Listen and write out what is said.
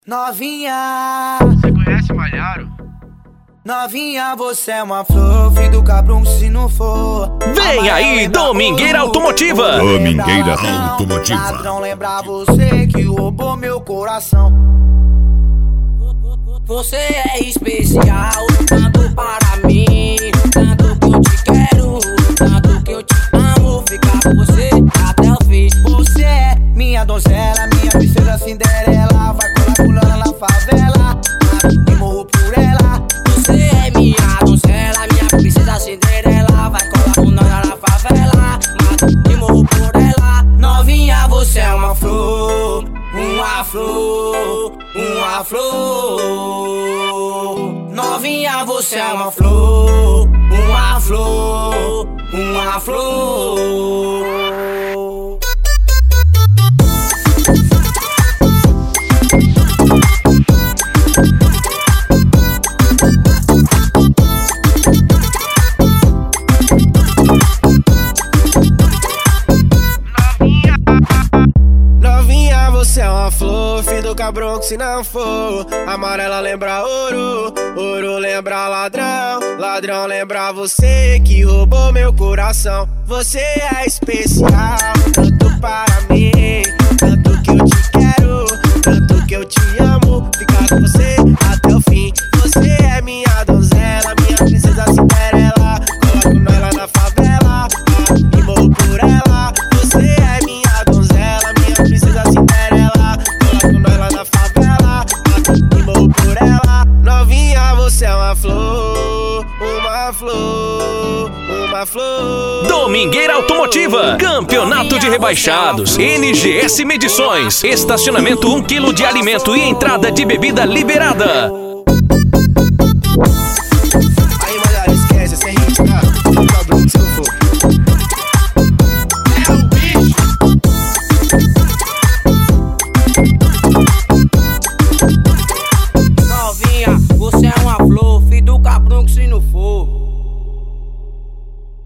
Novinha, você conhece Malharo? novinha, você é uma flor, filho do cabrão se não for. Vem aí, Domingueira Automotiva. Domingueira Automotiva. Ladrão, lembra você que roubou meu coração. Você é especial, tanto para mim, tanto que eu te quero, tanto que eu te amo, ficar com você até o fim. Você é minha donzela, minha princesa Cinderela, vai colar pulando na favela, e morro por ela. Você é minha donzela, minha princesa Cinderela, vai colar pulando na favela, e morro por ela. Novinha, você é uma flor, uma flor, uma flor. Novinha, você é uma flor, uma flor, uma flor. Novinha, você é uma flor, filho do cabrão que se não for. Amarela lembra ouro, ouro lembra ladrão, ladrão lembra você que roubou meu coração. Você é especial, tanto para mim, tanto que eu te quero, tanto que eu te amo, ficar com você até o fim. Você é minha donzela, minha princesa Cinderela, coloco nela na favela, e morro por ela. Você é minha donzela, minha princesa Cinderela, coloco nela na favela, e morro por ela. Novinha, você é uma flor, uma flor, uma flor. Domingueira Automotiva, campeonato de rebaixados, NGS Medições, estacionamento 1 kg de alimento e entrada de bebida liberada.